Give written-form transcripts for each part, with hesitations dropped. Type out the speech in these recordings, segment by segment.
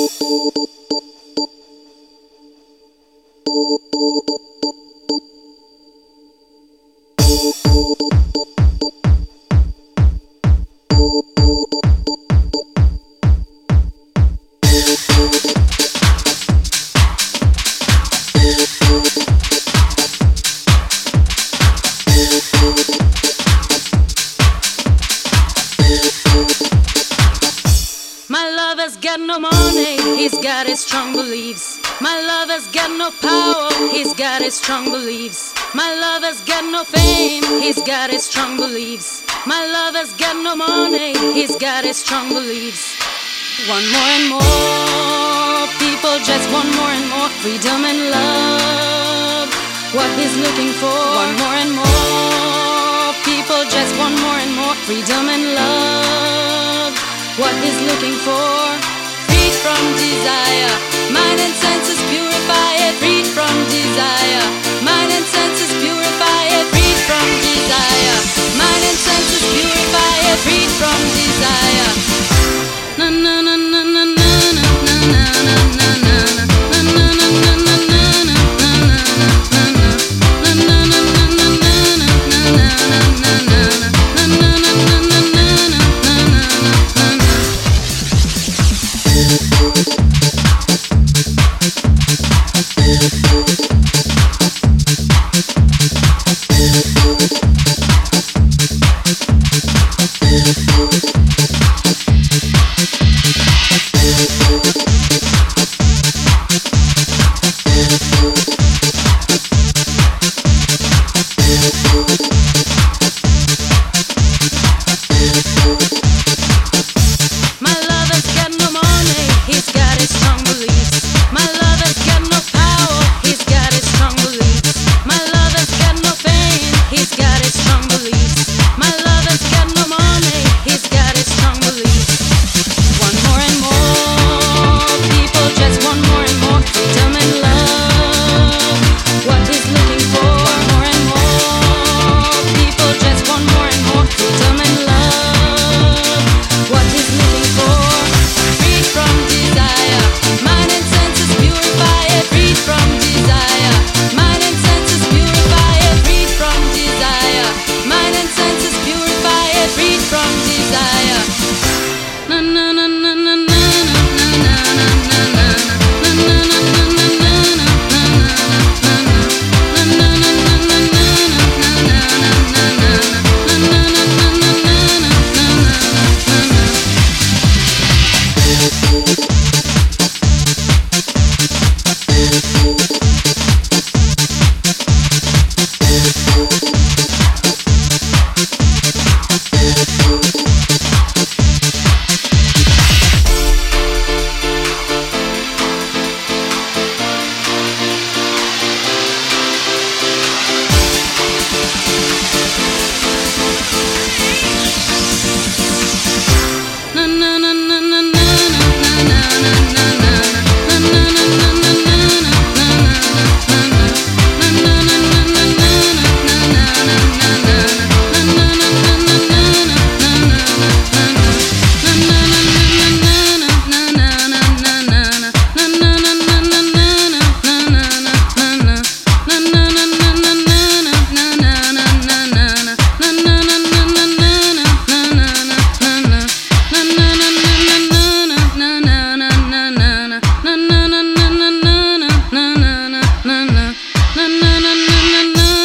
Strong beliefs. My lover's got no power, he's got his strong beliefs. My lover's got no fame, he's got his strong beliefs. My lover's got no money, he's got his strong beliefs. Want more and more, people just want more and more freedom and love. What he's looking for. Want more and more, people just want more and more freedom and love. What he's looking for. From desire, mind and senses purify it. Freed from desire, mind and senses purify it. Freed from desire, mind and senses purify it. Freed from desire. Na na na na na na na na na na na.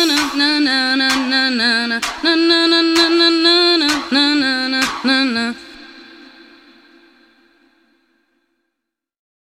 na na na na na na na na na na